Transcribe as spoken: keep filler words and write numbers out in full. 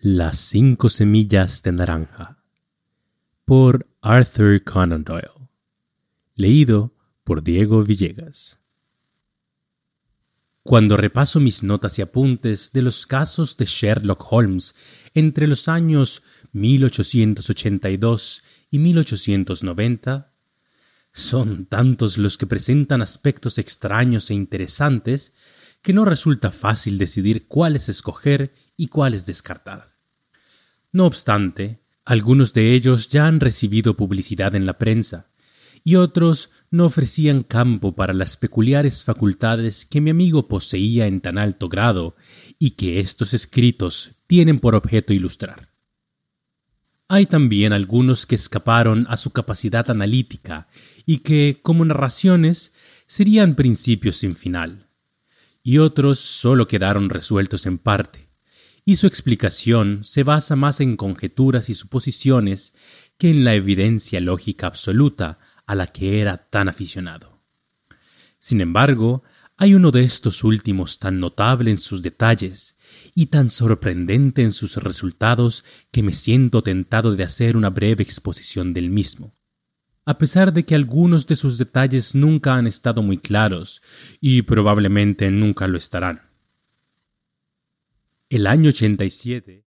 Las cinco semillas de naranja, por Arthur Conan Doyle. Leído por Diego Villegas. Cuando repaso mis notas y apuntes de los casos de Sherlock Holmes entre los años mil ochocientos ochenta y dos y mil ochocientos noventa, son tantos los que presentan aspectos extraños e interesantes que no resulta fácil decidir cuáles escoger y cuáles descartar. No obstante, algunos de ellos ya han recibido publicidad en la prensa, y otros no ofrecían campo para las peculiares facultades que mi amigo poseía en tan alto grado y que estos escritos tienen por objeto ilustrar. Hay también algunos que escaparon a su capacidad analítica y que, como narraciones, serían principios sin final, y otros solo quedaron resueltos en parte, y su explicación se basa más en conjeturas y suposiciones que en la evidencia lógica absoluta a la que era tan aficionado. Sin embargo, hay uno de estos últimos tan notable en sus detalles y tan sorprendente en sus resultados que me siento tentado de hacer una breve exposición del mismo, a pesar de que algunos de sus detalles nunca han estado muy claros y probablemente nunca lo estarán. El año ochenta y siete